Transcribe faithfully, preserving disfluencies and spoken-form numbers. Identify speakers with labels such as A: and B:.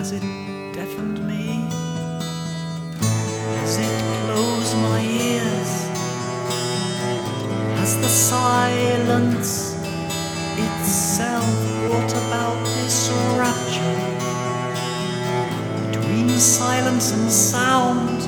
A: Has it deafened me? Has it closed my ears? Has the silence itself brought about this rapture between silence and sound?